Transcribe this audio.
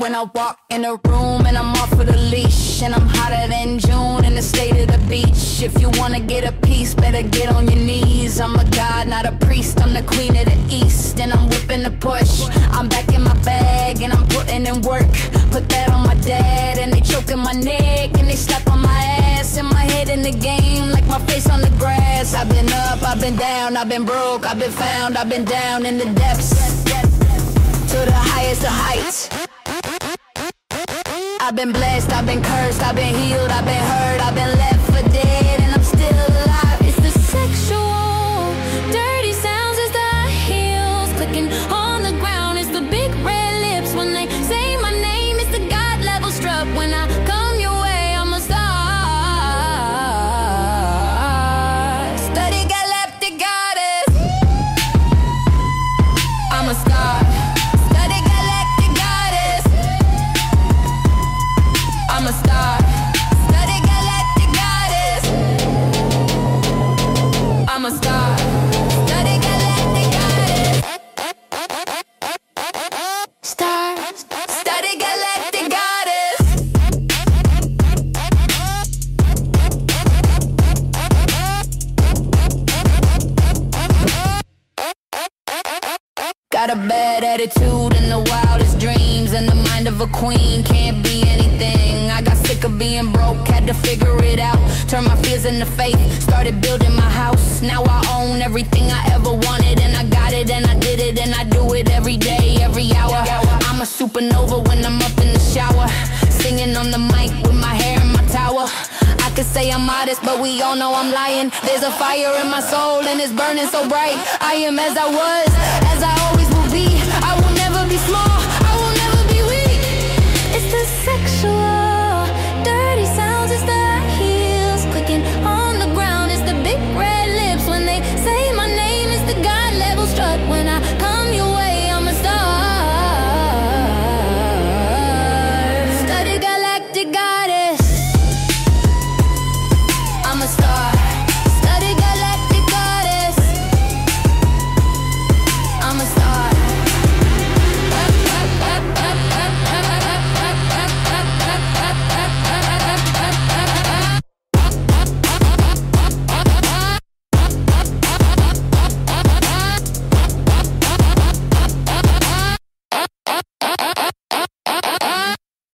when I walk in a room and I'm off of the leash. And I'm hotter than June in the state of the beach. If you wanna get a piece, better get on your knees. I'm a god, not a priest, I'm the queen of the east. And I'm whipping the push, I'm back in my bag and I'm putting in work. Put that on my dad and they choking my neck and they slap on my ass. And my head in the game like my face on the grass. I've been up, I've been down, I've been broke, I've been found, I've been down in the depths to the highest of heights. I've been blessed, I've been cursed, I've been healed, I've been hurt, I've been left for dead, and I'm still alive. It's the sexual, dirty sounds as the heels clicking on the ground. It's the big red lips when they say my name. It's the God level struck when I come your way. I'm a star, study galactic goddess. I'm a star. I'm a star, study galactic goddess. I'm a star, study galactic goddess. Star, study galactic goddess. Got a bad attitude and the wildest dreams, and the mind of a queen can't be anything. I got sick of being broke, had to figure it out. Turned my fears into faith, started building my house. Now I own everything I ever wanted, and I got it and I did it and I do it every day, every hour. I'm a supernova when I'm up in the shower, singing on the mic with my hair in my tower. I could say I'm modest, but we all know I'm lying. There's a fire in my soul and it's burning so bright. I am as I was, as I always will be. I will never be small.